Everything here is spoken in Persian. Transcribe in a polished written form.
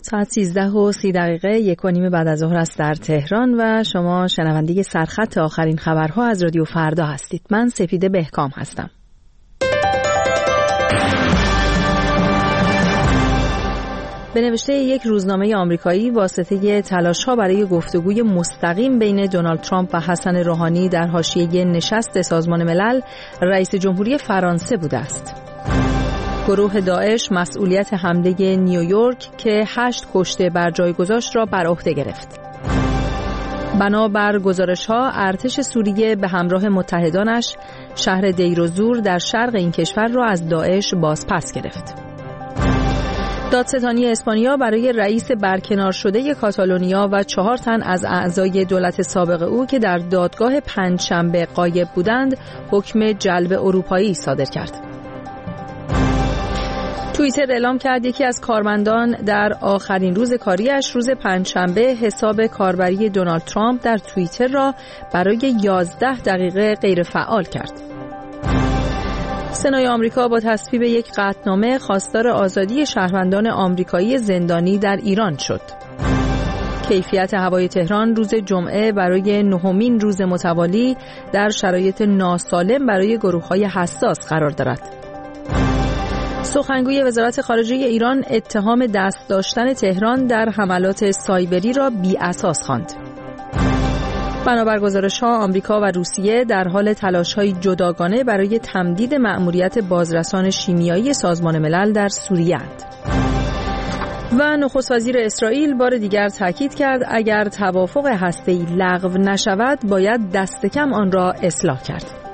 ساعت 13:30 1:15 بعد از ظهر است در تهران و شما شنونده سرخط آخرین خبرها از رادیو فردا هستید. من سپیده بهکام هستم. به نوشته یک روزنامه آمریکایی، واسطه تلاش‌ها برای گفتگوی مستقیم بین دونالد ترامپ و حسن روحانی در حاشیه نشست سازمان ملل رئیس جمهوری فرانسه بوده است. گروه داعش مسئولیت حمله نیویورک که 8 کشته بر جای گذاشت را بر عهده گرفت. بنابر گزارش‌ها ارتش سوریه به همراه متحدانش شهر دیرزور در شرق این کشور را از داعش بازپس گرفت. دادستانی اسپانیا برای رئیس برکنار شده کاتالونیا و 4 تن از اعضای دولت سابق او که در دادگاه پنجشنبه غایب بودند حکم جلب اروپایی صادر کرد. توییتر اعلام کرد یکی از کارمندان در آخرین روز کاریش روز پنجشنبه حساب کاربری دونالد ترامپ در توییتر را برای 11 دقیقه غیر فعال کرد. سنای آمریکا با تصویب یک قطعنامه خواستار آزادی شهروندان آمریکایی زندانی در ایران شد. کیفیت هوای تهران روز جمعه برای 9مین روز متوالی در شرایط ناسالم برای گروه‌های حساس قرار دارد. سخنگوی وزارت خارجه ایران اتهام دست داشتن تهران در حملات سایبری را بی‌اساس خواند. بنابر گزارش‌ها آمریکا و روسیه در حال تلاش‌های جداگانه برای تمدید مأموریت بازرسان شیمیایی سازمان ملل در سوریه اند. و نخست وزیر اسرائیل بار دیگر تاکید کرد اگر توافق هسته‌ای لغو نشود باید دست کم آن را اصلاح کرد.